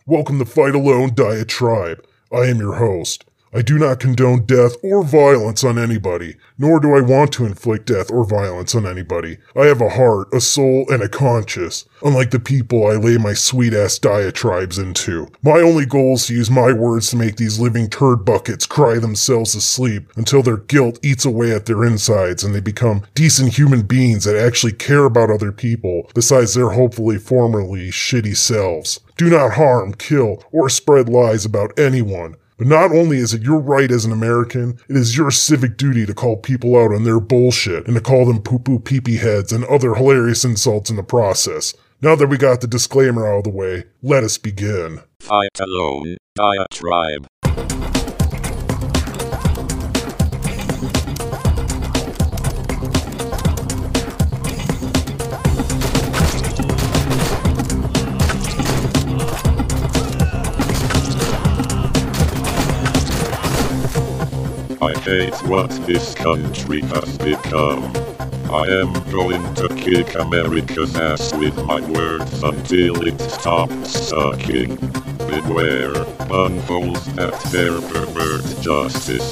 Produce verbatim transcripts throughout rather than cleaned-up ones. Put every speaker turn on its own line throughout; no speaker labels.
Welcome to Fight Alone Diatribe. I am your host. I do not condone death or violence on anybody, nor do I want to inflict death or violence on anybody. I have a heart, a soul, and a conscience, unlike the people I lay my sweet-ass diatribes into. My only goal is to use my words to make these living turd buckets cry themselves to sleep until their guilt eats away at their insides and they become decent human beings that actually care about other people, besides their hopefully formerly shitty selves. Do not harm, kill, or spread lies about anyone. But not only is it your right as an American, it is your civic duty to call people out on their bullshit and to call them poo-poo pee-pee heads and other hilarious insults in the process. Now that we got the disclaimer out of the way, let us begin.
Fight Alone Diatribe. I hate what this country has become. I am going to kick America's ass with my words until it stops sucking. Beware, bunholes that dare pervert justice.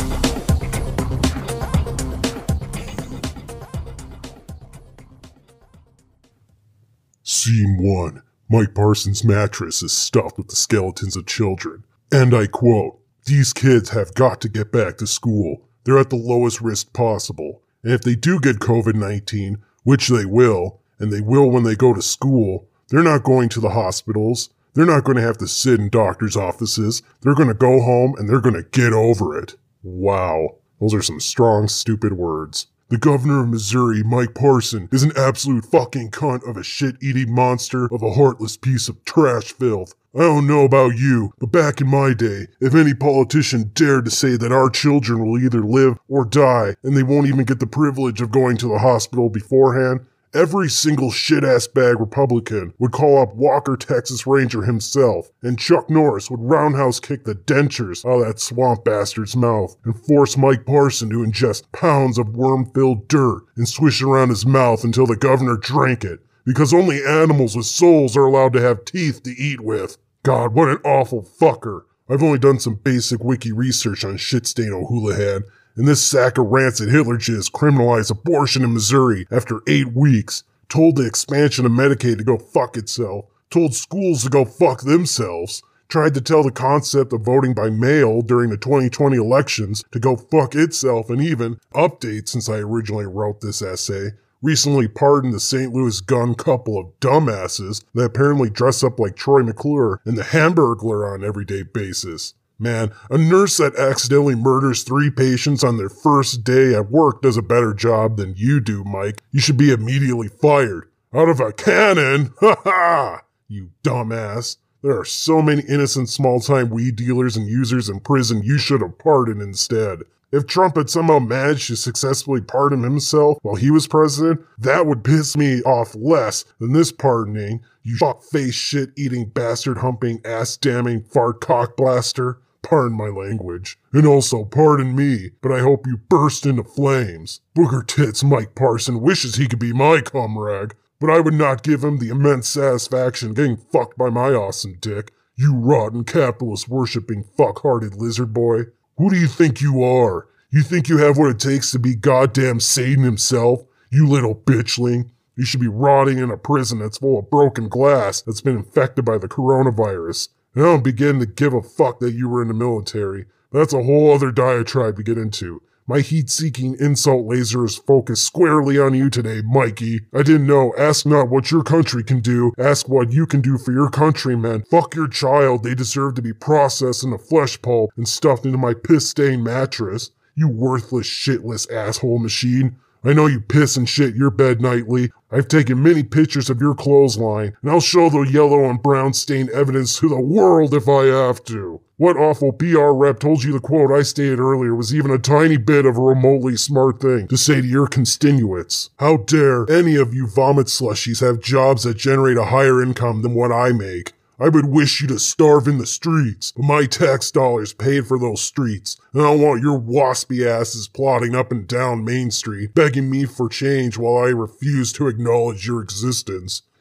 Scene one. Mike Parsons' mattress is stuffed with the skeletons of children. And I quote, "These kids have got to get back to school. They're at the lowest risk possible. And if they do get COVID nineteen, which they will, and they will when they go to school, they're not going to the hospitals. They're not going to have to sit in doctors' offices. They're going to go home and they're going to get over it." Wow. Those are some strong, stupid words. The governor of Missouri, Mike Parson, is an absolute fucking cunt of a shit-eating monster of a heartless piece of trash filth. I don't know about you, but back in my day, if any politician dared to say that our children will either live or die, and they won't even get the privilege of going to the hospital beforehand, every single shit-ass bag Republican would call up Walker Texas Ranger himself, and Chuck Norris would roundhouse kick the dentures out of that swamp bastard's mouth, and force Mike Parson to ingest pounds of worm-filled dirt and swish it around his mouth until the governor drank it, because only animals with souls are allowed to have teeth to eat with. God, what an awful fucker. I've only done some basic wiki research on Shitstain O'Houlihan, and this sack of rancid Hitler jizz criminalized abortion in Missouri after eight weeks, told the expansion of Medicaid to go fuck itself, told schools to go fuck themselves, tried to tell the concept of voting by mail during the twenty twenty elections to go fuck itself, and even, update since I originally wrote this essay, recently pardoned the Saint Louis gun couple of dumbasses that apparently dress up like Troy McClure and the Hamburglar on an everyday basis. Man, a nurse that accidentally murders three patients on their first day at work does a better job than you do, Mike. You should be immediately fired. Out of a cannon! Ha ha! You dumbass. There are so many innocent small-time weed dealers and users in prison you should have pardoned instead. If Trump had somehow managed to successfully pardon himself while he was president, that would piss me off less than this pardoning, you fuck-face shit-eating, bastard-humping, ass-damning, fart-cock blaster. Pardon my language. And also, pardon me, but I hope you burst into flames. Booger Tits Mike Parson wishes he could be my comrade, but I would not give him the immense satisfaction getting fucked by my awesome dick. You rotten, capitalist-worshipping, fuck-hearted lizard boy. Who do you think you are? You think you have what it takes to be goddamn Satan himself? You little bitchling. You should be rotting in a prison that's full of broken glass that's been infected by the coronavirus. And I don't begin to give a fuck that you were in the military. That's a whole other diatribe to get into. My heat-seeking insult laser is focused squarely on you today, Mikey. I didn't know. Ask not what your country can do. Ask what you can do for your countrymen. Fuck your child. They deserve to be processed in a flesh pulp and stuffed into my piss-stained mattress. You worthless, shitless asshole machine. I know you piss and shit your bed nightly. I've taken many pictures of your clothesline, and I'll show the yellow and brown stained evidence to the world if I have to. What awful P R rep told you the quote I stated earlier was even a tiny bit of a remotely smart thing to say to your constituents? How dare any of you vomit slushies have jobs that generate a higher income than what I make? I would wish you to starve in the streets, but my tax dollars paid for those streets, and I don't want your waspy asses plodding up and down Main Street, begging me for change while I refuse to acknowledge your existence.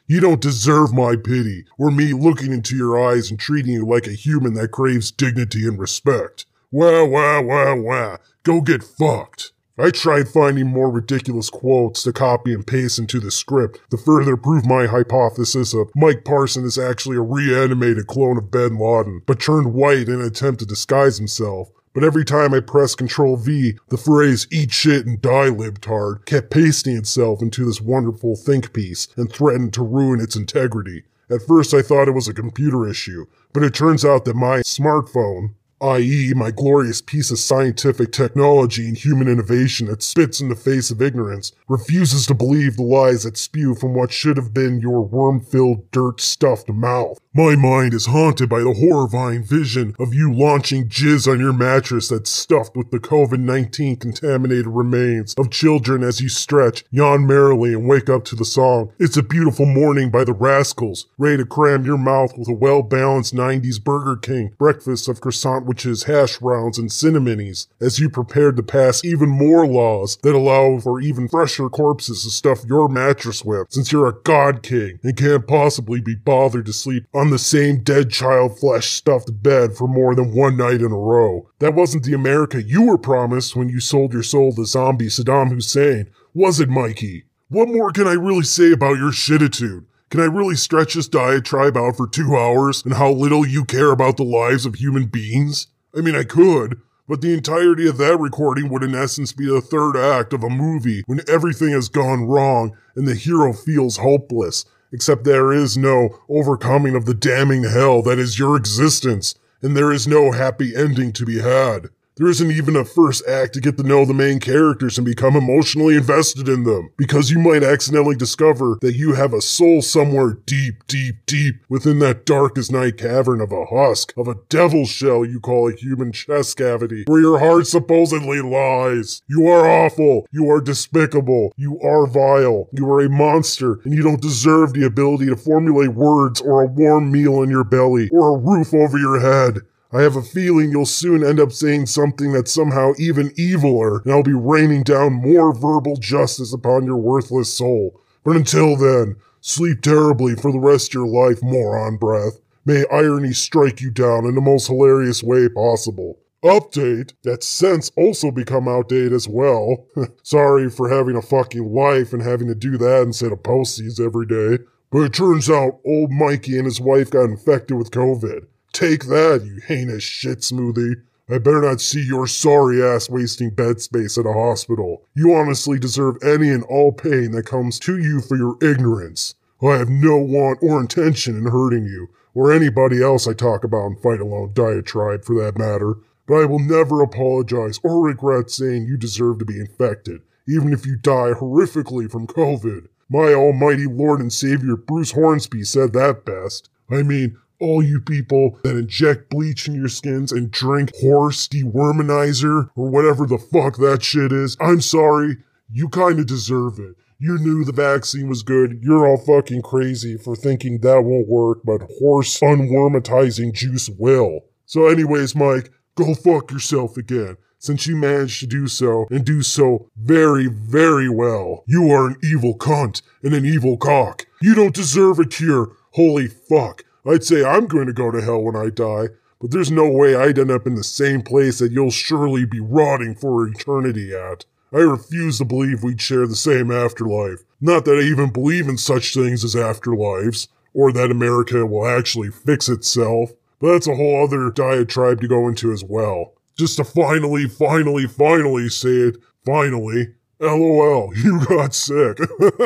You don't deserve my pity, or me looking into your eyes and treating you like a human that craves dignity and respect. Wah, wah, wah, wah. Go get fucked. I tried finding more ridiculous quotes to copy and paste into the script to further prove my hypothesis of Mike Parson is actually a reanimated clone of Bin Laden, but turned white in an attempt to disguise himself. But every time I pressed control V, the phrase eat shit and die libtard kept pasting itself into this wonderful think piece and threatened to ruin its integrity. At first I thought it was a computer issue, but it turns out that my smartphone, that is my glorious piece of scientific technology and human innovation that spits in the face of ignorance, refuses to believe the lies that spew from what should have been your worm-filled, dirt-stuffed mouth. My mind is haunted by the horrifying vision of you launching jizz on your mattress that's stuffed with the COVID nineteen contaminated remains of children as you stretch, yawn merrily, and wake up to the song "It's a Beautiful Morning" by the Rascals, ready to cram your mouth with a well-balanced nineties Burger King breakfast of croissant sandwiches, hash browns, and cinnamonies, as you prepared to pass even more laws that allow for even fresher corpses to stuff your mattress with, since you're a god king and can't possibly be bothered to sleep on the same dead child flesh stuffed bed for more than one night in a row. That wasn't the America you were promised when you sold your soul to zombie Saddam Hussein, was it, Mikey? What more can I really say about your shititude? Can I really stretch this diatribe out for two hours and how little you care about the lives of human beings? I mean, I could, but the entirety of that recording would in essence be the third act of a movie when everything has gone wrong and the hero feels hopeless, except there is no overcoming of the damning hell that is your existence, and there is no happy ending to be had. There isn't even a first act to get to know the main characters and become emotionally invested in them, because you might accidentally discover that you have a soul somewhere deep, deep, deep within that darkest night cavern of a husk, of a devil shell you call a human chest cavity, where your heart supposedly lies. You are awful. You are despicable. You are vile. You are a monster, and you don't deserve the ability to formulate words or a warm meal in your belly or a roof over your head. I have a feeling you'll soon end up saying something that's somehow even eviler, and I'll be raining down more verbal justice upon your worthless soul. But until then, sleep terribly for the rest of your life, moron breath. May irony strike you down in the most hilarious way possible. Update, that sense also become outdated as well. Sorry for having a fucking life and having to do that instead of posties every day. But it turns out old Mikey and his wife got infected with COVID. Take that, you heinous shit smoothie. I better not see your sorry ass wasting bed space at a hospital. You honestly deserve any and all pain that comes to you for your ignorance. I have no want or intention in hurting you, or anybody else I talk about in Fight Alone Diatribe for that matter, but I will never apologize or regret saying you deserve to be infected, even if you die horrifically from COVID. My almighty Lord and Savior Bruce Hornsby said that best. I mean, all you people that inject bleach in your skins and drink horse deworminizer or whatever the fuck that shit is, I'm sorry, you kinda deserve it. You knew the vaccine was good, you're all fucking crazy for thinking that won't work, but horse unwormatizing juice will. So anyways, Mike, go fuck yourself again, since you managed to do so, and do so very, very well. You are an evil cunt and an evil cock. You don't deserve a cure, holy fuck. I'd say I'm going to go to hell when I die, but there's no way I'd end up in the same place that you'll surely be rotting for eternity at. I refuse to believe we'd share the same afterlife. Not that I even believe in such things as afterlives, or that America will actually fix itself, but that's a whole other diatribe to go into as well. Just to finally, finally, finally say it, finally. LOL, you got sick.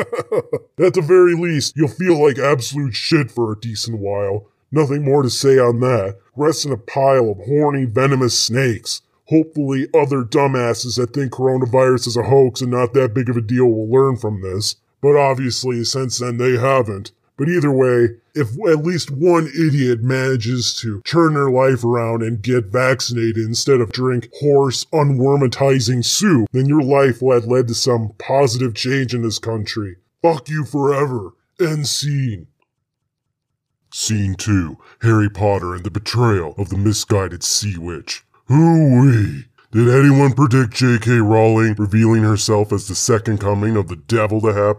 At the very least, you'll feel like absolute shit for a decent while. Nothing more to say on that. Rest in a pile of horny, venomous snakes. Hopefully other dumbasses that think coronavirus is a hoax and not that big of a deal will learn from this. But obviously, since then they haven't. But either way, if at least one idiot manages to turn their life around and get vaccinated instead of drink horse unwormatizing soup, then your life will have led to some positive change in this country. Fuck you forever. End scene. Scene two. Harry Potter and the Betrayal of the Misguided Sea Witch. Hoo-wee. Did anyone predict J K Rowling revealing herself as the second coming of the devil to happen?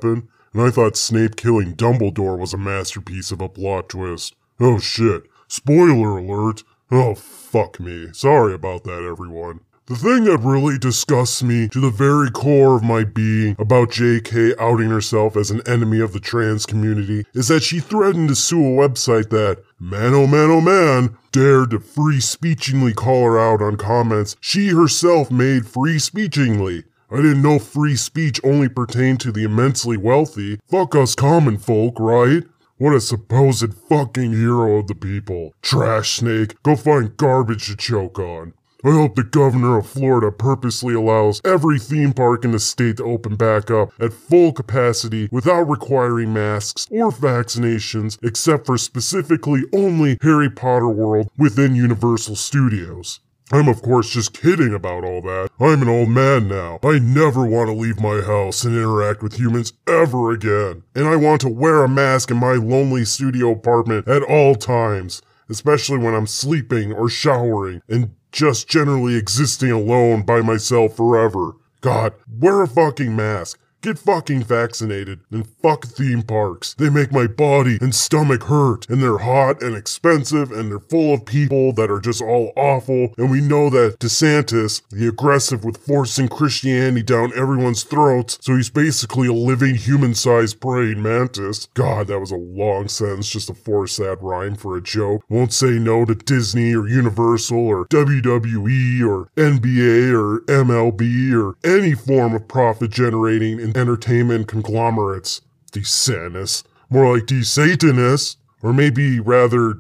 and I thought Snape killing Dumbledore was a masterpiece of a plot twist. Oh shit. Spoiler alert. Oh, fuck me. Sorry about that, everyone. The thing that really disgusts me to the very core of my being about J K outing herself as an enemy of the trans community is that she threatened to sue a website that, man oh man oh man, dared to free-speechingly call her out on comments she herself made free-speechingly. I didn't know free speech only pertained to the immensely wealthy. Fuck us common folk, right? What a supposed fucking hero of the people. Trash snake, go find garbage to choke on. I hope the governor of Florida purposely allows every theme park in the state to open back up at full capacity without requiring masks or vaccinations, except for specifically only Harry Potter World within Universal Studios. I'm of course just kidding about all that. I'm an old man now. I never want to leave my house and interact with humans ever again. And I want to wear a mask in my lonely studio apartment at all times, especially when I'm sleeping or showering and just generally existing alone by myself forever. God, wear a fucking mask. Get fucking vaccinated, and fuck theme parks. They make my body and stomach hurt, and they're hot and expensive, and they're full of people that are just all awful, and we know that DeSantis, the aggressive with forcing Christianity down everyone's throats, so he's basically a living human-sized praying mantis. God, that was a long sentence just to force that rhyme for a joke. Won't say no to Disney or Universal or W W E or N B A or M L B or any form of profit-generating entertainment conglomerates. DeSantis. More like DeSatanus. Or maybe rather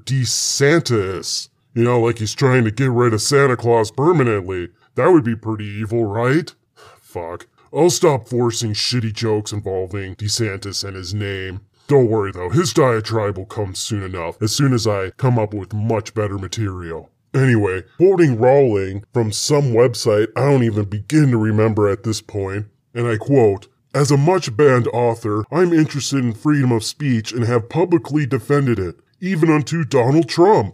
DeSantis. You know, like he's trying to get rid of Santa Claus permanently. That would be pretty evil, right? Fuck. I'll stop forcing shitty jokes involving DeSantis and his name. Don't worry though, his diatribe will come soon enough, as soon as I come up with much better material. Anyway, quoting Rowling from some website I don't even begin to remember at this point, and I quote, "As a much-banned author, I'm interested in freedom of speech and have publicly defended it, even unto Donald Trump."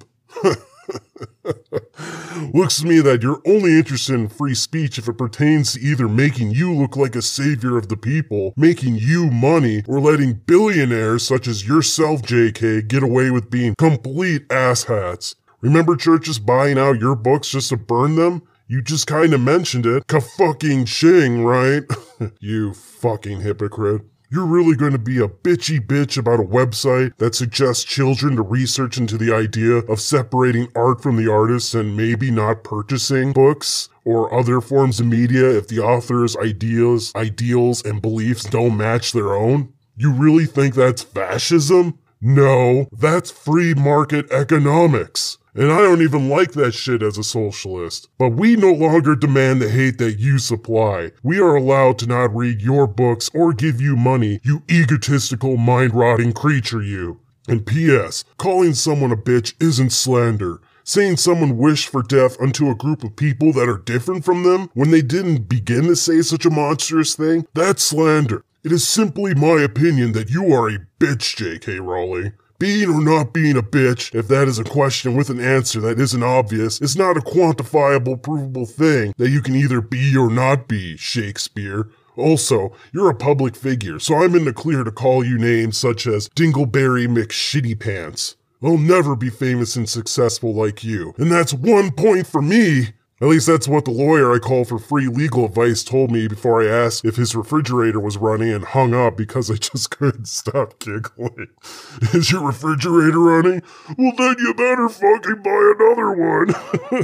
Looks to me that you're only interested in free speech if it pertains to either making you look like a savior of the people, making you money, or letting billionaires such as yourself, J K, get away with being complete asshats. Remember churches buying out your books just to burn them? You just kinda mentioned it. Ka-fucking ching, right? You fucking hypocrite. You're really going to be a bitchy bitch about a website that suggests children to research into the idea of separating art from the artist and maybe not purchasing books or other forms of media if the author's ideas, ideals, and beliefs don't match their own? You really think that's fascism? No, that's free market economics. And I don't even like that shit as a socialist. But we no longer demand the hate that you supply. We are allowed to not read your books or give you money, you egotistical, mind-rotting creature you. And P S, calling someone a bitch isn't slander. Saying someone wished for death unto a group of people that are different from them when they didn't begin to say such a monstrous thing, that's slander. It is simply my opinion that you are a bitch, J K Rowling. Being or not being a bitch, if that is a question with an answer that isn't obvious, is not a quantifiable, provable thing that you can either be or not be, Shakespeare. Also, you're a public figure, so I'm in the clear to call you names such as Dingleberry McShittypants. I'll never be famous and successful like you, and that's one point for me! At least that's what the lawyer I called for free legal advice told me before I asked if his refrigerator was running and hung up because I just couldn't stop giggling. Is your refrigerator running? Well then you better fucking buy another one.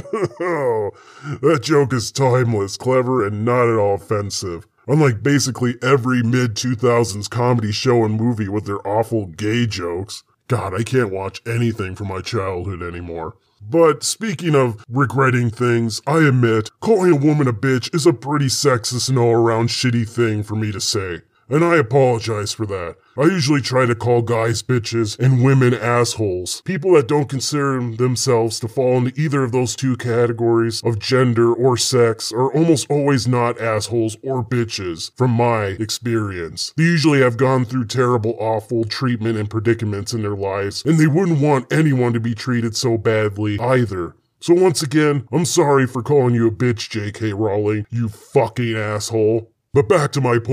Oh, that joke is timeless, clever, and not at all offensive. Unlike basically every mid two thousands comedy show and movie with their awful gay jokes. God, I can't watch anything from my childhood anymore. But speaking of regretting things, I admit, calling a woman a bitch is a pretty sexist and all-around shitty thing for me to say. And I apologize for that. I usually try to call guys bitches and women assholes. People that don't consider themselves to fall into either of those two categories of gender or sex are almost always not assholes or bitches, from my experience. They usually have gone through terrible, awful treatment and predicaments in their lives, and they wouldn't want anyone to be treated so badly either. So once again, I'm sorry for calling you a bitch, J K Rowling, you fucking asshole. But back to my point.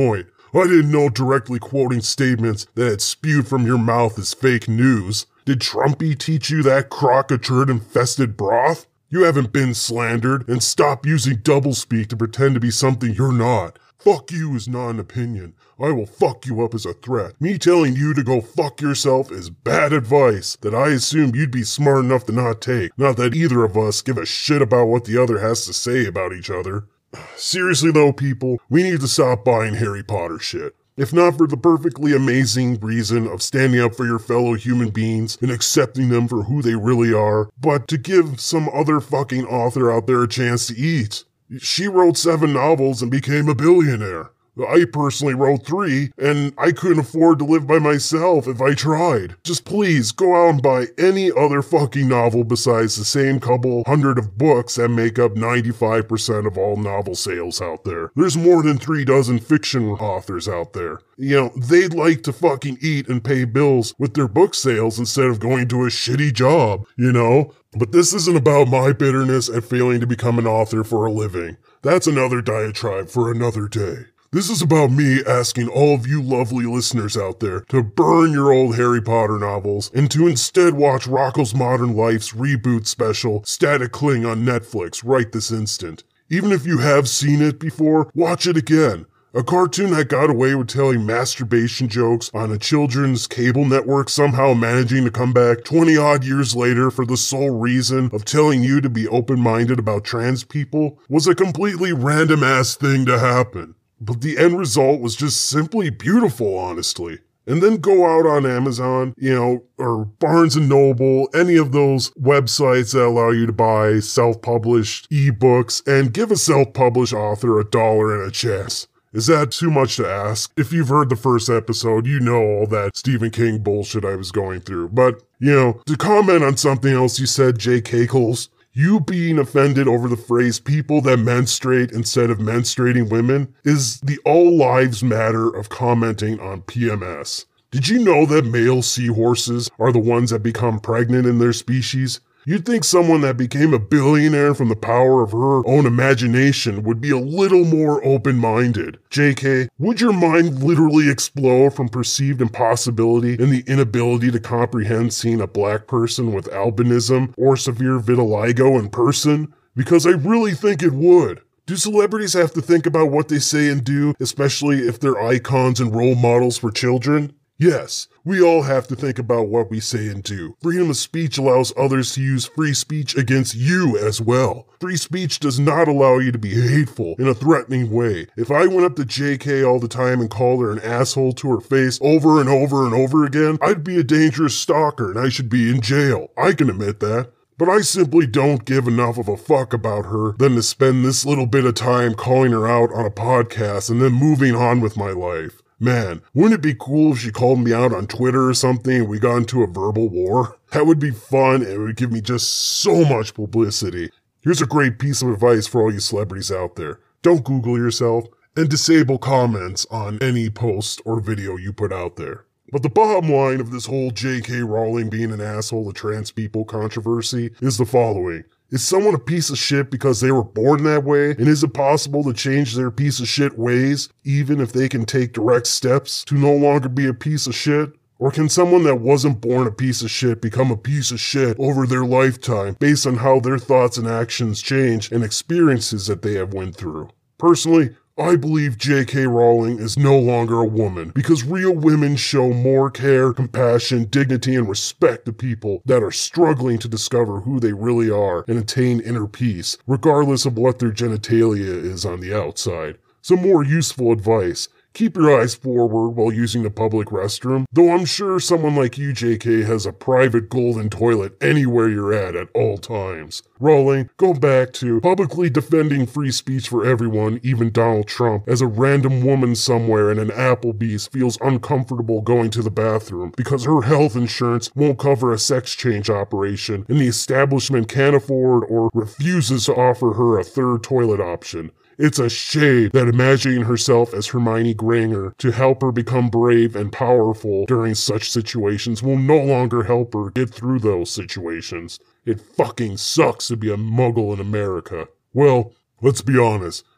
I didn't know directly quoting statements that had spewed from your mouth is fake news. Did Trumpy teach you that crock of turd-infested broth? You haven't been slandered, and stop using doublespeak to pretend to be something you're not. Fuck you is not an opinion. I will fuck you up as a threat. Me telling you to go fuck yourself is bad advice that I assume you'd be smart enough to not take. Not that either of us give a shit about what the other has to say about each other. Seriously though, people, we need to stop buying Harry Potter shit. If not for the perfectly amazing reason of standing up for your fellow human beings and accepting them for who they really are, but to give some other fucking author out there a chance to eat. She wrote seven novels and became a billionaire. I personally wrote three, and I couldn't afford to live by myself if I tried. Just please go out and buy any other fucking novel besides the same couple hundred of books that make up ninety-five percent of all novel sales out there. There's more than three dozen fiction authors out there. You know, they'd like to fucking eat and pay bills with their book sales instead of going to a shitty job, you know? But this isn't about my bitterness at failing to become an author for a living. That's another diatribe for another day. This is about me asking all of you lovely listeners out there to burn your old Harry Potter novels and to instead watch Rocko's Modern Life's reboot special, Static Cling, on Netflix right this instant. Even if you have seen it before, watch it again. A cartoon that got away with telling masturbation jokes on a children's cable network somehow managing to come back twenty odd years later for the sole reason of telling you to be open-minded about trans people was a completely random-ass thing to happen. But the end result was just simply beautiful, honestly. And then go out on Amazon, you know, or Barnes and Noble, any of those websites that allow you to buy self-published ebooks, and give a self-published author a dollar and a chance. Is that too much to ask? If you've heard the first episode, you know all that Stephen King bullshit I was going through. But, you know, to comment on something else you said, Jay Kakles, you being offended over the phrase people that menstruate instead of menstruating women is the all lives matter of commenting on P M S. Did you know that male seahorses are the ones that become pregnant in their species? You'd think someone that became a billionaire from the power of her own imagination would be a little more open-minded. J K, would your mind literally explode from perceived impossibility and the inability to comprehend seeing a black person with albinism or severe vitiligo in person? Because I really think it would. Do celebrities have to think about what they say and do, especially if they're icons and role models for children? Yes, we all have to think about what we say and do. Freedom of speech allows others to use free speech against you as well. Free speech does not allow you to be hateful in a threatening way. If I went up to J K all the time and called her an asshole to her face over and over and over again, I'd be a dangerous stalker and I should be in jail. I can admit that. But I simply don't give enough of a fuck about her than to spend this little bit of time calling her out on a podcast and then moving on with my life. Man, wouldn't it be cool if she called me out on Twitter or something and we got into a verbal war? That would be fun and it would give me just so much publicity. Here's a great piece of advice for all you celebrities out there. Don't Google yourself and disable comments on any post or video you put out there. But the bottom line of this whole J K Rowling being an asshole to trans people controversy is the following. Is someone a piece of shit because they were born that way? And is it possible to change their piece of shit ways, even if they can take direct steps to no longer be a piece of shit? Or can someone that wasn't born a piece of shit become a piece of shit over their lifetime based on how their thoughts and actions change and experiences that they have went through? Personally, I believe J K Rowling is no longer a woman because real women show more care, compassion, dignity, and respect to people that are struggling to discover who they really are and attain inner peace, regardless of what their genitalia is on the outside. Some more useful advice. Keep your eyes forward while using the public restroom, though I'm sure someone like you, J K, has a private golden toilet anywhere you're at at all times. Rowling, go back to publicly defending free speech for everyone, even Donald Trump, as a random woman somewhere in an Applebee's feels uncomfortable going to the bathroom because her health insurance won't cover a sex change operation and the establishment can't afford or refuses to offer her a third toilet option. It's a shame that imagining herself as Hermione Granger to help her become brave and powerful during such situations will no longer help her get through those situations. It fucking sucks to be a muggle in America. Well, let's be honest.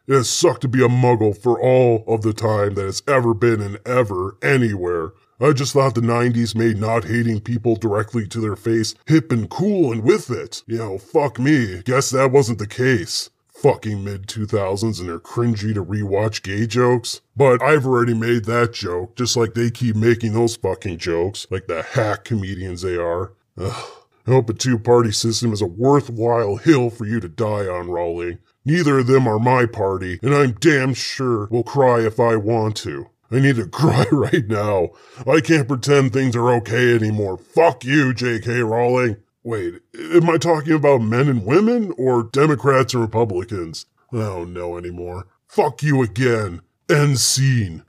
It has sucked to be a muggle for all of the time that it's ever been and ever, anywhere. I just thought the nineties made not hating people directly to their face hip and cool and with it. You know, fuck me. Guess that wasn't the case. Fucking mid two thousands and their cringy to rewatch gay jokes. But I've already made that joke, just like they keep making those fucking jokes, like the hack comedians they are. Ugh. I hope a two-party system is a worthwhile hill for you to die on, Rowling. Neither of them are my party, and I'm damn sure will cry if I want to. I need to cry right now. I can't pretend things are okay anymore. Fuck you, J K Rowling. Wait, am I talking about men and women, or Democrats and Republicans? I don't know anymore. Fuck you again. End scene.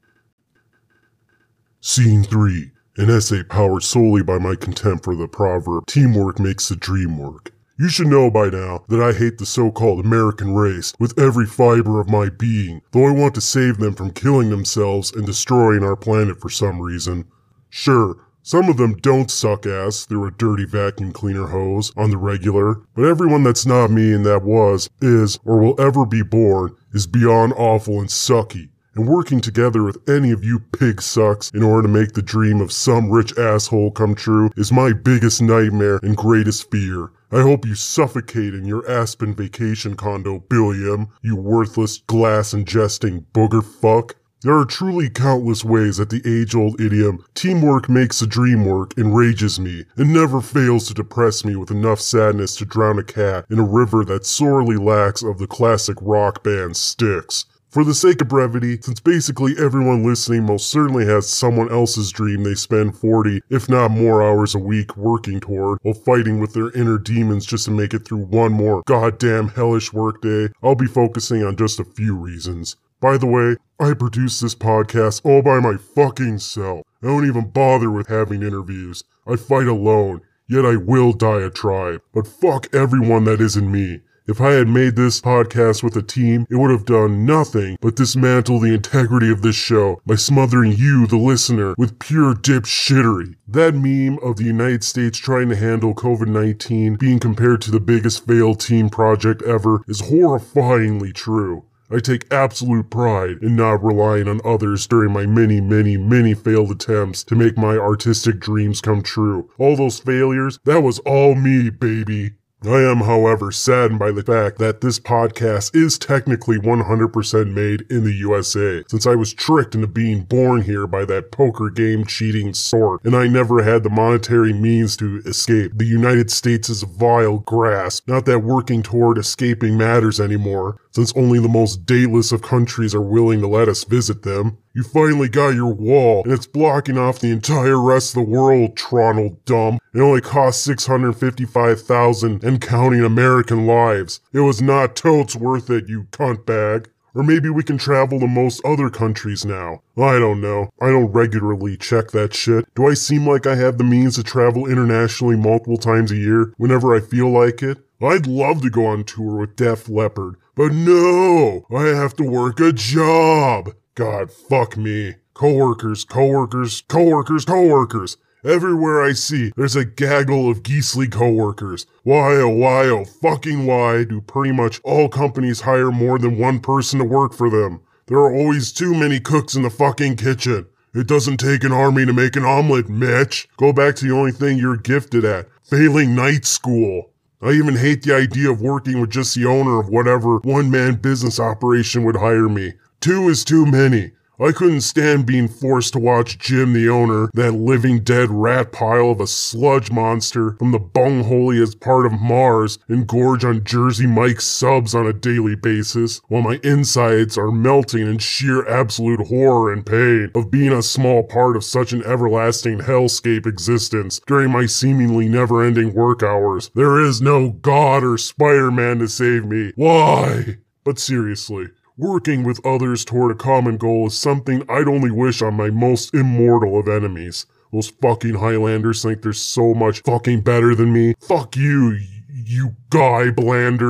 Scene three. An essay powered solely by my contempt for the proverb, teamwork makes the dream work. You should know by now that I hate the so-called American race with every fiber of my being, though I want to save them from killing themselves and destroying our planet for some reason. Sure, some of them don't suck ass through a dirty vacuum cleaner hose on the regular, but everyone that's not me and that was, is, or will ever be born is beyond awful and sucky. And working together with any of you pig sucks in order to make the dream of some rich asshole come true is my biggest nightmare and greatest fear. I hope you suffocate in your Aspen vacation condo, Billiam, you worthless glass-ingesting booger fuck. There are truly countless ways that the age-old idiom, teamwork makes the dream work, enrages me, and never fails to depress me with enough sadness to drown a cat in a river that sorely lacks of the classic rock band Styx. For the sake of brevity, since basically everyone listening most certainly has someone else's dream they spend forty, if not more hours a week working toward, while fighting with their inner demons just to make it through one more goddamn hellish workday, I'll be focusing on just a few reasons. By the way, I produce this podcast all by my fucking self. I don't even bother with having interviews. I fight alone, yet I will diatribe. But fuck everyone that isn't me. If I had made this podcast with a team, it would have done nothing but dismantle the integrity of this show by smothering you, the listener, with pure dipshittery. That meme of the United States trying to handle COVID nineteen being compared to the biggest failed team project ever is horrifyingly true. I take absolute pride in not relying on others during my many, many, many failed attempts to make my artistic dreams come true. All those failures, that was all me, baby. I am, however, saddened by the fact that this podcast is technically one hundred percent made in the U S A, since I was tricked into being born here by that poker game cheating sort, and I never had the monetary means to escape the United States' vile grasp. Not that working toward escaping matters anymore, since only the most dateless of countries are willing to let us visit them. You finally got your wall, and it's blocking off the entire rest of the world, Tronald dumb. It only cost six hundred fifty-five thousand and counting American lives. It was not totes worth it, you cunt bag. Or maybe we can travel to most other countries now. I don't know. I don't regularly check that shit. Do I seem like I have the means to travel internationally multiple times a year whenever I feel like it? I'd love to go on tour with Def Leppard, but no! I have to work a job! God, fuck me. Coworkers, coworkers, coworkers, coworkers. Everywhere I see, there's a gaggle of geesely coworkers. Why, oh, why, oh, fucking why do pretty much all companies hire more than one person to work for them? There are always too many cooks in the fucking kitchen. It doesn't take an army to make an omelet, Mitch. Go back to the only thing you're gifted at, failing night school. I even hate the idea of working with just the owner of whatever one-man business operation would hire me. Two is too many. I couldn't stand being forced to watch Jim, the owner, that living dead rat pile of a sludge monster from the bungholiest part of Mars, engorge on Jersey Mike's subs on a daily basis, while my insides are melting in sheer absolute horror and pain of being a small part of such an everlasting hellscape existence during my seemingly never-ending work hours. There is no God or Spider-Man to save me. Why? But seriously, working with others toward a common goal is something I'd only wish on my most immortal of enemies. Those fucking Highlanders think they're so much fucking better than me. Fuck you, you guy blanders.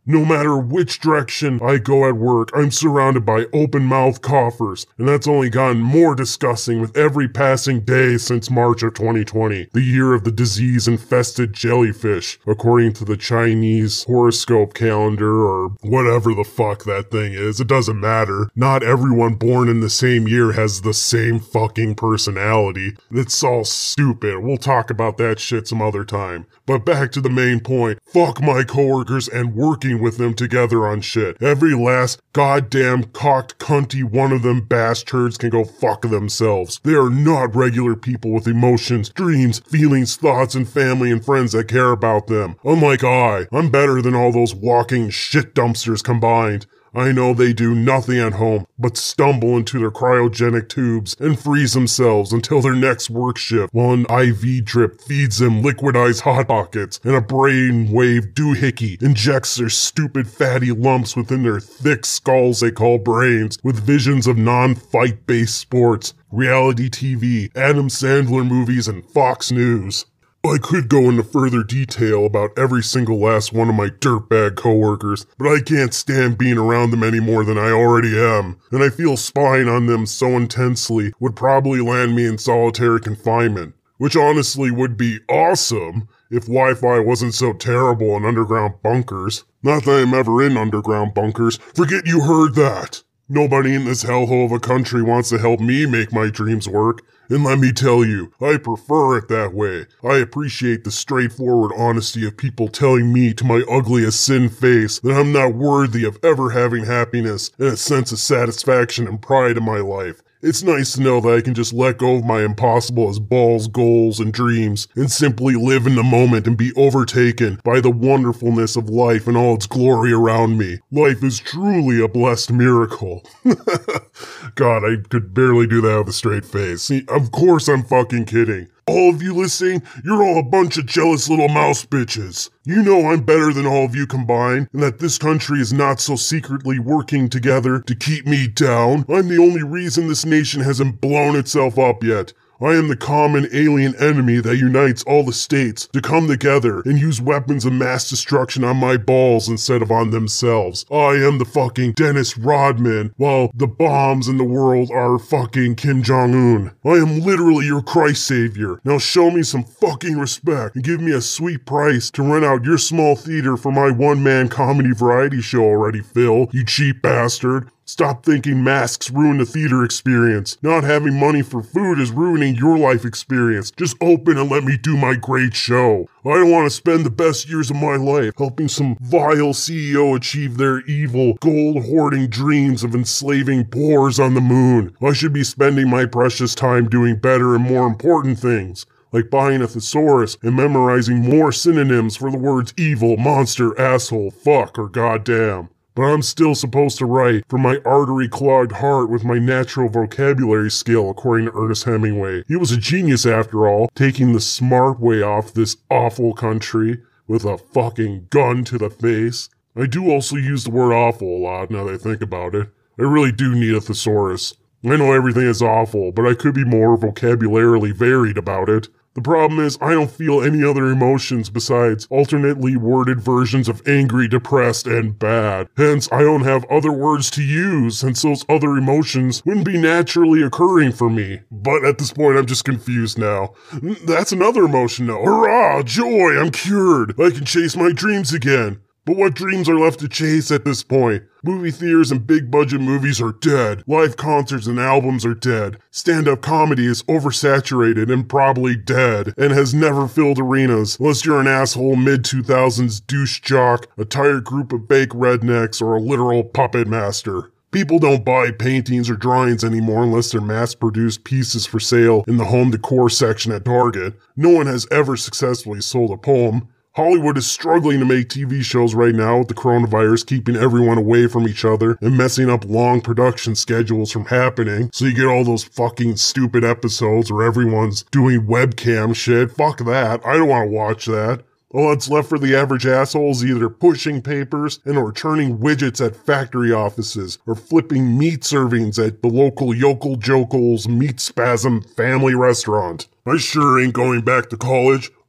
No matter which direction I go at work, I'm surrounded by open-mouthed coughers, and that's only gotten more disgusting with every passing day since March of twenty twenty, the year of the disease-infested jellyfish, according to the Chinese horoscope calendar or whatever the fuck that thing is. It doesn't matter. Not everyone born in the same year has the same fucking personality. It's all stupid. We'll talk about that shit some other time. But back to the main point. Fuck my coworkers and working with them together on shit. Every last goddamn cocked cunty one of them bastards can go fuck themselves. They are not regular people with emotions, dreams, feelings, thoughts, and family and friends that care about them. Unlike I, I'm better than all those walking shit dumpsters combined. I know they do nothing at home but stumble into their cryogenic tubes and freeze themselves until their next work shift while an I V drip feeds them liquidized Hot Pockets and a brainwave doohickey injects their stupid fatty lumps within their thick skulls they call brains with visions of non-fight based sports, reality T V, Adam Sandler movies, and Fox News. I could go into further detail about every single last one of my dirtbag coworkers, but I can't stand being around them any more than I already am, and I feel spying on them so intensely would probably land me in solitary confinement, which honestly would be awesome if Wi-Fi wasn't so terrible in underground bunkers. Not that I'm ever in underground bunkers. Forget you heard that! Nobody in this hellhole of a country wants to help me make my dreams work. And let me tell you, I prefer it that way. I appreciate the straightforward honesty of people telling me to my ugliest sin face that I'm not worthy of ever having happiness and a sense of satisfaction and pride in my life. It's nice to know that I can just let go of my impossible as balls, goals, and dreams and simply live in the moment and be overtaken by the wonderfulness of life and all its glory around me. Life is truly a blessed miracle. God, I could barely do that with a straight face. See, of course I'm fucking kidding. All of you listening, you're all a bunch of jealous little mouse bitches. You know I'm better than all of you combined, and that this country is not so secretly working together to keep me down. I'm the only reason this nation hasn't blown itself up yet. I am the common alien enemy that unites all the states to come together and use weapons of mass destruction on my balls instead of on themselves. I am the fucking Dennis Rodman, while the bombs in the world are fucking Kim Jong-un. I am literally your Christ savior. Now show me some fucking respect and give me a sweet price to rent out your small theater for my one-man comedy variety show already, Phil, you cheap bastard. Stop thinking masks ruin the theater experience. Not having money for food is ruining your life experience. Just open and let me do my great show. I don't want to spend the best years of my life helping some vile C E O achieve their evil, gold-hoarding dreams of enslaving boars on the moon. I should be spending my precious time doing better and more important things, like buying a thesaurus and memorizing more synonyms for the words evil, monster, asshole, fuck, or goddamn. But I'm still supposed to write from my artery-clogged heart with my natural vocabulary skill, according to Ernest Hemingway. He was a genius after all, taking the smart way off this awful country with a fucking gun to the face. I do also use the word awful a lot now that I think about it. I really do need a thesaurus. I know everything is awful, but I could be more vocabularily varied about it. The problem is, I don't feel any other emotions besides alternately worded versions of angry, depressed, and bad. Hence, I don't have other words to use, since those other emotions wouldn't be naturally occurring for me. But at this point, I'm just confused now. That's another emotion now. Hurrah! Joy! I'm cured! I can chase my dreams again. But what dreams are left to chase at this point? Movie theaters and big budget movies are dead. Live concerts and albums are dead. Stand-up comedy is oversaturated and probably dead, and has never filled arenas, unless you're an asshole mid two thousands douche jock, a tired group of fake rednecks, or a literal puppet master. People don't buy paintings or drawings anymore unless they're mass-produced pieces for sale in the home decor section at Target. No one has ever successfully sold a poem. Hollywood is struggling to make T V shows right now with the coronavirus keeping everyone away from each other and messing up long production schedules from happening, so you get all those fucking stupid episodes where everyone's doing webcam shit. Fuck that. I don't want to watch that. All that's left for the average asshole is either pushing papers and or turning widgets at factory offices or flipping meat servings at the local Yokel Jokel's Meat Spasm family restaurant. I sure ain't going back to college.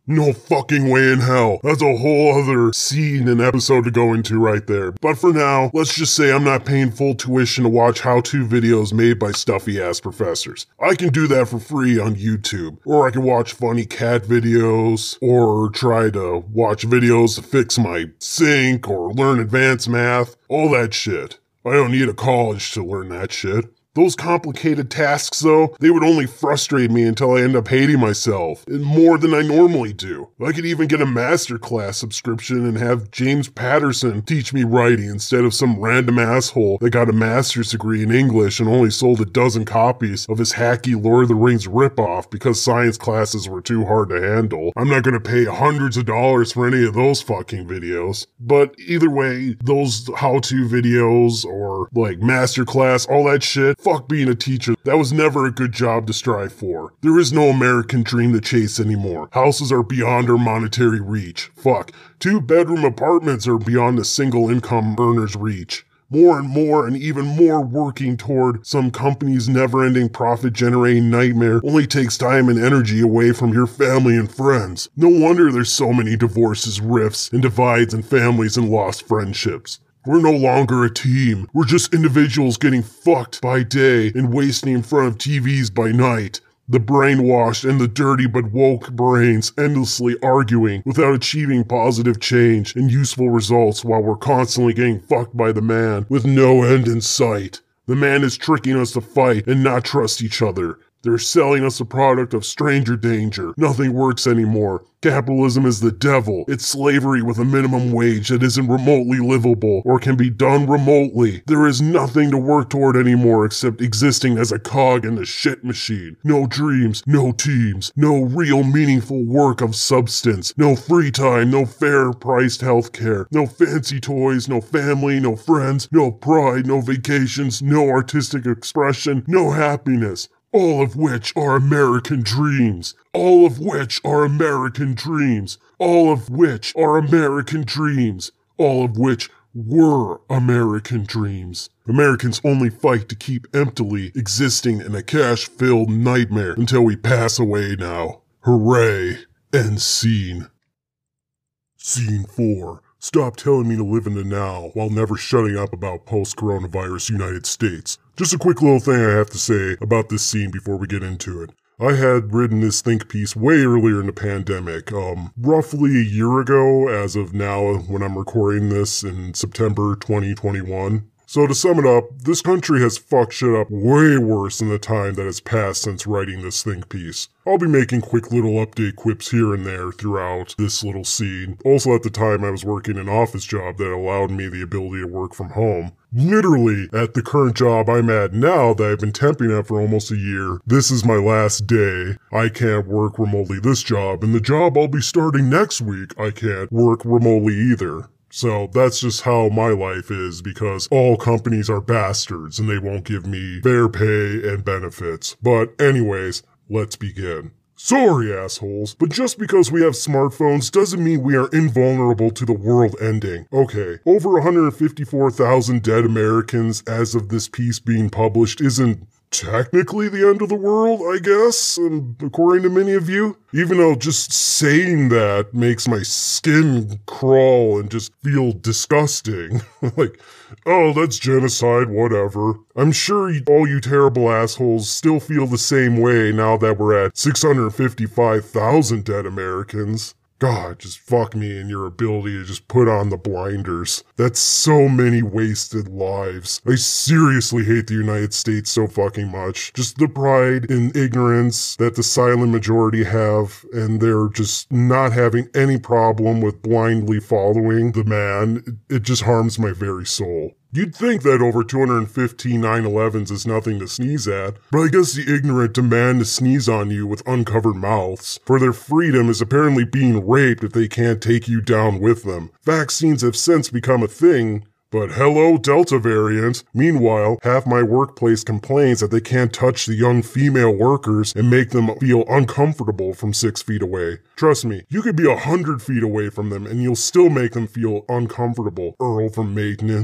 No fucking way in hell. That's a whole other scene and episode to go into right there. But for now, let's just say I'm not paying full tuition to watch how-to videos made by stuffy-ass professors. I can do that for free on YouTube. Or I can watch funny cat videos, or try to watch videos to fix my sink, or learn advanced math, all that shit. I don't need a college to learn that shit. Those complicated tasks, though, they would only frustrate me until I end up hating myself, and more than I normally do. I could even get a masterclass subscription and have James Patterson teach me writing instead of some random asshole that got a master's degree in English and only sold a dozen copies of his hacky Lord of the Rings ripoff because science classes were too hard to handle. I'm not gonna pay hundreds of dollars for any of those fucking videos. But either way, those how-to videos or like masterclass, all that shit, fuck being a teacher. That was never a good job to strive for. There is no American dream to chase anymore. Houses are beyond our monetary reach. Fuck. Two-bedroom apartments are beyond a single-income earner's reach. More and more and even more working toward some company's never-ending profit-generating nightmare only takes time and energy away from your family and friends. No wonder there's so many divorces, rifts, and divides in families and lost friendships. We're no longer a team. We're just individuals getting fucked by day and wasting in front of T Vs by night. The brainwashed and the dirty but woke brains endlessly arguing without achieving positive change and useful results while we're constantly getting fucked by the man with no end in sight. The man is tricking us to fight and not trust each other. They're selling us a product of stranger danger. Nothing works anymore. Capitalism is the devil. It's slavery with a minimum wage that isn't remotely livable or can be done remotely. There is nothing to work toward anymore except existing as a cog in the shit machine. No dreams, no teams, no real meaningful work of substance, no free time, no fair-priced healthcare, no fancy toys, no family, no friends, no pride, no vacations, no artistic expression, no happiness. All of which are American dreams. All of which are American dreams. All of which are American dreams. All of which were American dreams. Americans only fight to keep emptily existing in a cash-filled nightmare until we pass away now. Hooray. End scene. Scene four. Stop telling me to live in the now while never shutting up about post-coronavirus United States. Just a quick little thing I have to say about this scene before we get into it. I had written this think piece way earlier in the pandemic, um, roughly a year ago as of now when I'm recording this in September twenty twenty-one. So to sum it up, this country has fucked shit up way worse in the time that has passed since writing this think piece. I'll be making quick little update quips here and there throughout this little scene. Also at the time I was working an office job that allowed me the ability to work from home. Literally, at the current job I'm at now that I've been temping at for almost a year, this is my last day. I can't work remotely this job, and the job I'll be starting next week, I can't work remotely either. So that's just how my life is because all companies are bastards and they won't give me fair pay and benefits. But anyways, let's begin. Sorry, assholes, but just because we have smartphones doesn't mean we are invulnerable to the world ending. Okay, over one hundred fifty-four thousand dead Americans as of this piece being published isn't technically the end of the world, I guess, um, according to many of you. Even though just saying that makes my skin crawl and just feel disgusting. Like, oh, that's genocide, whatever. I'm sure you, all you terrible assholes still feel the same way now that we're at six hundred fifty-five thousand dead Americans. God, just fuck me and your ability to just put on the blinders. That's so many wasted lives. I seriously hate the United States so fucking much. Just the pride and ignorance that the silent majority have, and they're just not having any problem with blindly following the man. It just harms my very soul. You'd think that over two hundred fifteen nine elevens is nothing to sneeze at, but I guess the ignorant demand to sneeze on you with uncovered mouths, for their freedom is apparently being raped if they can't take you down with them. Vaccines have since become a thing, but hello Delta variant. Meanwhile, half my workplace complains that they can't touch the young female workers and make them feel uncomfortable from six feet away. Trust me, you could be a hundred feet away from them and you'll still make them feel uncomfortable, Earl from maintenance.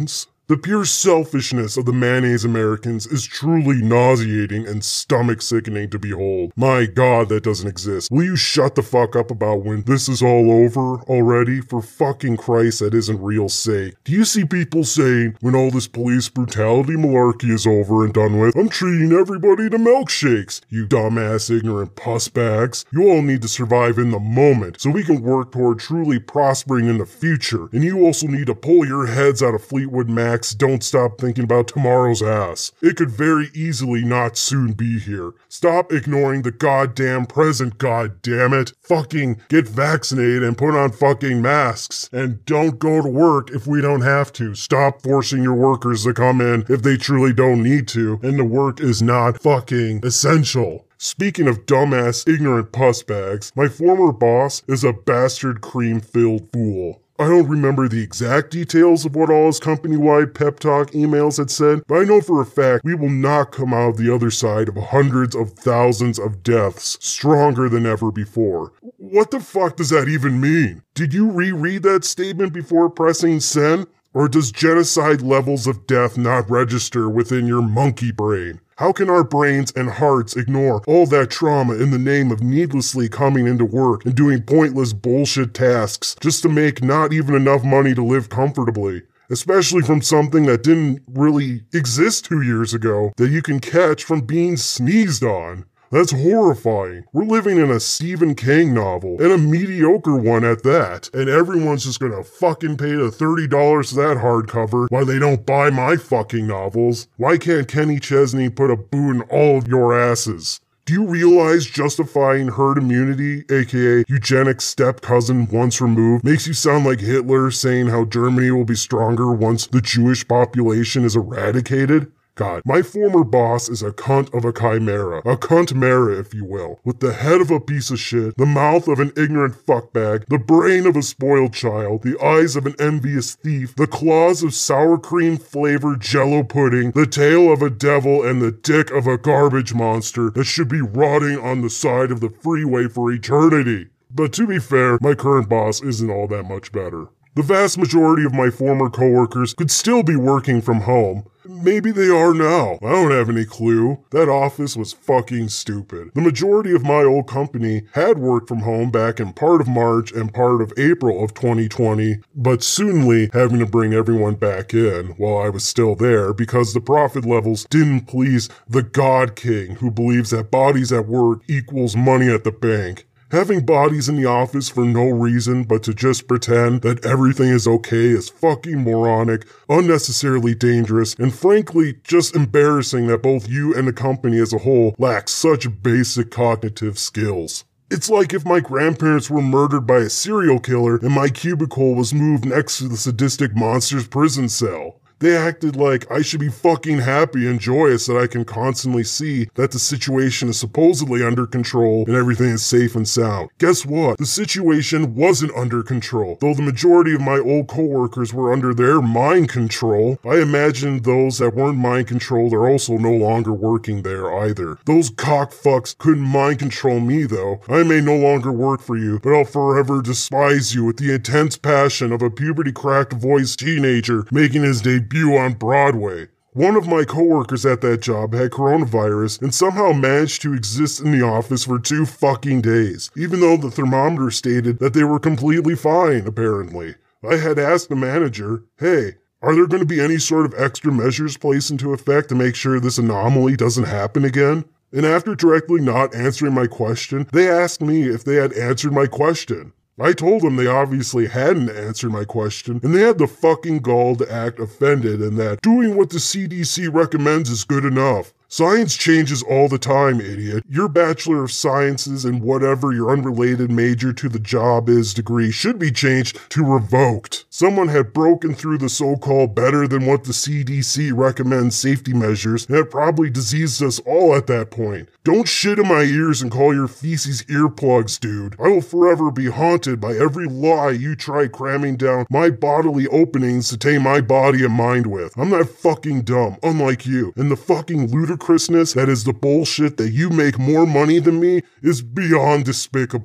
The pure selfishness of the mayonnaise Americans is truly nauseating and stomach-sickening to behold. My God, that doesn't exist. Will you shut the fuck up about when this is all over already? For fucking Christ, that isn't real sake. Do you see people saying, when all this police brutality malarkey is over and done with, I'm treating everybody to milkshakes? You dumbass, ignorant puss bags. You all need to survive in the moment so we can work toward truly prospering in the future. And you also need to pull your heads out of Fleetwood Mac. Don't stop thinking about tomorrow's ass. It could very easily not soon be here. Stop ignoring the goddamn present, goddammit. Fucking get vaccinated and put on fucking masks. And don't go to work if we don't have to. Stop forcing your workers to come in if they truly don't need to, and the work is not fucking essential. Speaking of dumbass, ignorant puss bags, my former boss is a bastard cream-filled fool. I don't remember the exact details of what all his company-wide pep talk emails had said, but I know for a fact we will not come out the other side of hundreds of thousands of deaths stronger than ever before. What the fuck does that even mean? Did you reread that statement before pressing send? Or does genocide levels of death not register within your monkey brain? How can our brains and hearts ignore all that trauma in the name of needlessly coming into work and doing pointless bullshit tasks just to make not even enough money to live comfortably? Especially from something that didn't really exist two years ago that you can catch from being sneezed on. That's horrifying. We're living in a Stephen King novel, and a mediocre one at that, and everyone's just gonna fucking pay the thirty dollars for that hardcover while they don't buy my fucking novels. Why can't Kenny Chesney put a boo in all of your asses? Do you realize justifying herd immunity, aka eugenic step-cousin once removed, makes you sound like Hitler saying how Germany will be stronger once the Jewish population is eradicated? God, my former boss is a cunt of a chimera, a cunt-mera if you will, with the head of a piece of shit, the mouth of an ignorant fuckbag, the brain of a spoiled child, the eyes of an envious thief, the claws of sour cream flavored jello pudding, the tail of a devil, and the dick of a garbage monster that should be rotting on the side of the freeway for eternity. But to be fair, my current boss isn't all that much better. The vast majority of my former coworkers could still be working from home. Maybe they are now. I don't have any clue. That office was fucking stupid. The majority of my old company had worked from home back in part of March and part of April of twenty twenty, but soonly having to bring everyone back in while I was still there because the profit levels didn't please the God King who believes that bodies at work equals money at the bank. Having bodies in the office for no reason but to just pretend that everything is okay is fucking moronic, unnecessarily dangerous, and frankly just embarrassing that both you and the company as a whole lack such basic cognitive skills. It's like if my grandparents were murdered by a serial killer and my cubicle was moved next to the sadistic monster's prison cell. They acted like I should be fucking happy and joyous that I can constantly see that the situation is supposedly under control and everything is safe and sound. Guess what? The situation wasn't under control. Though the majority of my old coworkers were under their mind control, I imagine those that weren't mind controlled are also no longer working there either. Those cockfucks couldn't mind control me though. I may no longer work for you, but I'll forever despise you with the intense passion of a puberty-cracked voiced teenager making his debut on Broadway. One of my coworkers at that job had coronavirus and somehow managed to exist in the office for two fucking days, even though the thermometer stated that they were completely fine, apparently. I had asked the manager, hey, are there going to be any sort of extra measures placed into effect to make sure this anomaly doesn't happen again? And after directly not answering my question, they asked me if they had answered my question. I told them they obviously hadn't answered my question, and they had the fucking gall to act offended and that doing what the C D C recommends is good enough. Science changes all the time, idiot. Your Bachelor of Sciences and whatever your unrelated major to the job is degree should be changed to revoked. Someone had broken through the so-called better than what the C D C recommends safety measures and had probably diseased us all at that point. Don't shit in my ears and call your feces earplugs, dude. I will forever be haunted by every lie you try cramming down my bodily openings to tame my body and mind with. I'm not fucking dumb, unlike you, and the fucking ludicrousness that is the bullshit that you make more money than me is beyond despicable.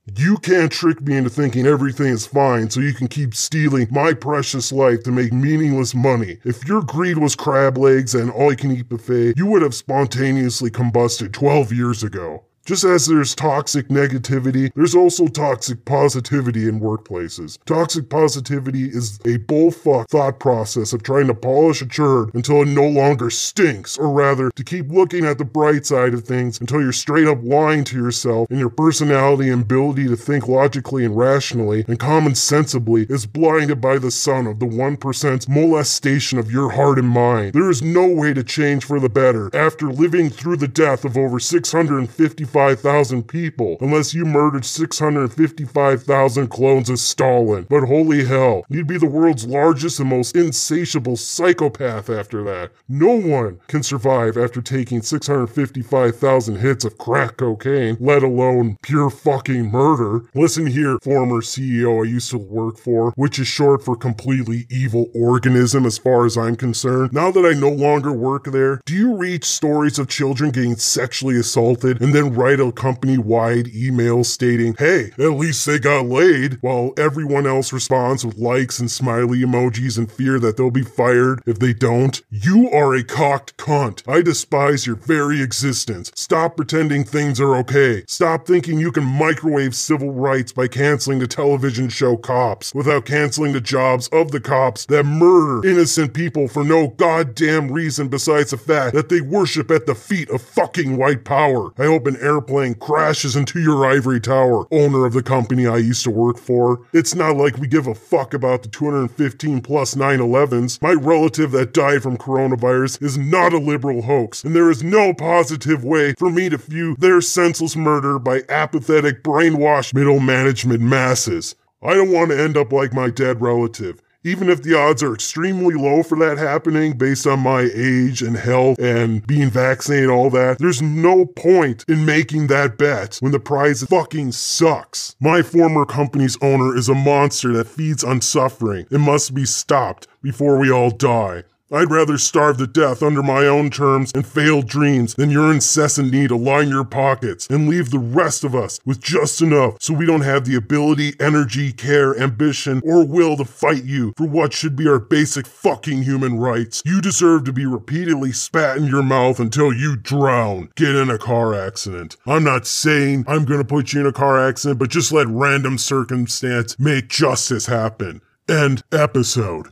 You can't trick me into thinking everything is fine so you can keep stealing my precious life to make meaningless money. If your greed was crab legs and all-you-can-eat buffet, you would have spontaneously combusted twelve years ago. Just as there's toxic negativity, there's also toxic positivity in workplaces. Toxic positivity is a bullfuck thought process of trying to polish a turd until it no longer stinks, or rather, to keep looking at the bright side of things until you're straight up lying to yourself and your personality and ability to think logically and rationally and common sensibly is blinded by the sun of the one percent's molestation of your heart and mind. There is no way to change for the better after living through the death of over six hundred fifty-five thousand people, unless you murdered six hundred fifty-five thousand clones of Stalin. But holy hell, you'd be the world's largest and most insatiable psychopath after that. No one can survive after taking six hundred fifty-five thousand hits of crack cocaine, let alone pure fucking murder. Listen here, former C E O I used to work for, which is short for completely evil organism as far as I'm concerned. Now that I no longer work there, do you read stories of children getting sexually assaulted and then write a company-wide email stating, hey, at least they got laid, while everyone else responds with likes and smiley emojis in fear that they'll be fired if they don't? You are a cocked cunt. I despise your very existence. Stop pretending things are okay. Stop thinking you can microwave civil rights by canceling the television show Cops without canceling the jobs of the cops that murder innocent people for no goddamn reason besides the fact that they worship at the feet of fucking white power. I hope an airplane crashes into your ivory tower, owner of the company I used to work for. It's not like we give a fuck about the two hundred fifteen plus nine elevens. My relative that died from coronavirus is not a liberal hoax, and there is no positive way for me to view their senseless murder by apathetic, brainwashed middle management masses. I don't want to end up like my dead relative. Even if the odds are extremely low for that happening based on my age and health and being vaccinated and all that, there's no point in making that bet when the prize fucking sucks. My former company's owner is a monster that feeds on suffering. It must be stopped before we all die. I'd rather starve to death under my own terms and failed dreams than your incessant need to line your pockets and leave the rest of us with just enough so we don't have the ability, energy, care, ambition, or will to fight you for what should be our basic fucking human rights. You deserve to be repeatedly spat in your mouth until you drown. Get in a car accident. I'm not saying I'm gonna put you in a car accident, but just let random circumstance make justice happen. End episode.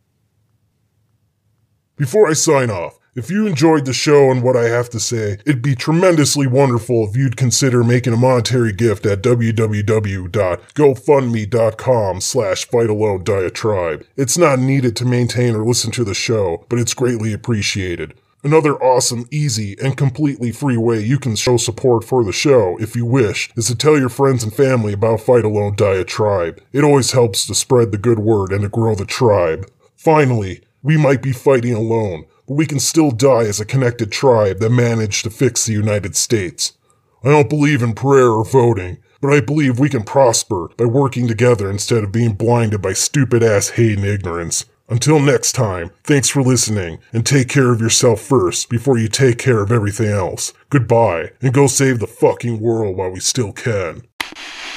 Before I sign off, if you enjoyed the show and what I have to say, it'd be tremendously wonderful if you'd consider making a monetary gift at www.gofundme.com slash fightalonediatribe. It's not needed to maintain or listen to the show, but it's greatly appreciated. Another awesome, easy, and completely free way you can show support for the show, if you wish, is to tell your friends and family about Fight Alone Diatribe. It always helps to spread the good word and to grow the tribe. Finally, we might be fighting alone, but we can still die as a connected tribe that managed to fix the United States. I don't believe in prayer or voting, but I believe we can prosper by working together instead of being blinded by stupid-ass hate and ignorance. Until next time, thanks for listening, and take care of yourself first before you take care of everything else. Goodbye, and go save the fucking world while we still can.